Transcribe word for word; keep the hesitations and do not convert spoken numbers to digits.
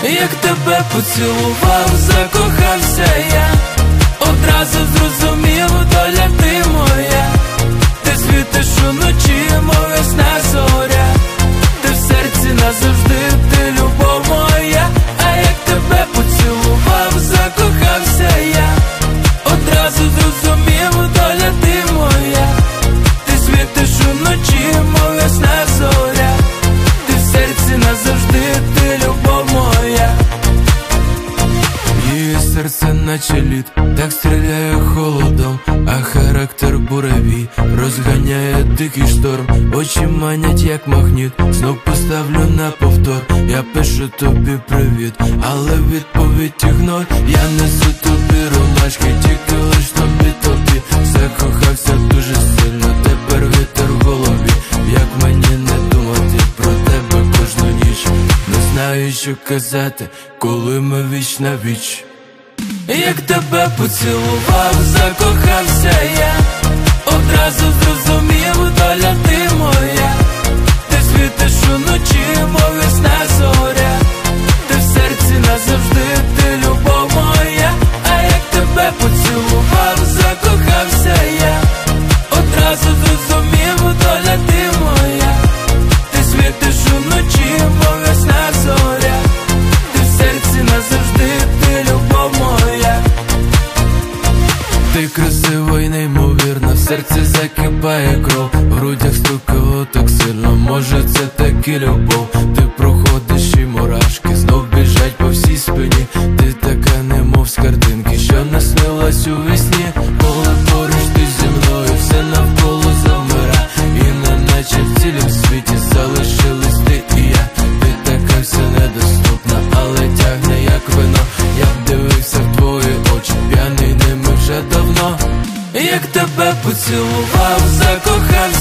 Як тебе поцілував, закохався я, одразу зрозумів, доля ти моя. Ти світиш уночі, мов ясна зоря, ти в серці назавжди, ти любов моя. А як тебе поцілував, закохався я, одразу зрозумів, доля ти моя. Ти світиш уночі, мов ясна зоря, ти в серці назавжди, ти любов моя. Її серце наче лід, так стріляє холодом, а характер буревій розганяє дикий шторм. Очі манять як магніт, знов поставлю на повтор. Я пишу тобі привіт, але відповідь ігнор. Я несу тобі ромашки, тільки лиш тобі, тобі. Закохався дуже сильно, тепер вітер в голові. Як мені не думати про тебе кожну ніч? Не знаю, що казати, коли ми віч на віч. Як тебе поцілував, закохався я, одразу зрозумів, доля ти моя. Ти світиш уночі, мов ясна зоря, ти в серці назавжди, ти любов моя. А як тебе поцілував, закохався я, одразу зрозумів, доля ти моя. Ти світиш уночі, мов ясна зоря, ти в серці назавжди, ти любов моя. Ти красива й неймовірна, в серці закипає кров, в грудях стукало так сильно, може це так і любов. Ти проходиш і мурашки знов біжать по всій спині. Ти така немов з картинки, що наснилась у вісні. Коли поруч ти зі мною, все навколо завмира, і неначе в цілім світі залишились ти і я. Ти така вся недоступна, але тягне як вино. Я б дивився в твої очі, п'яний ними вже давно. Як тебе поцілував, закохався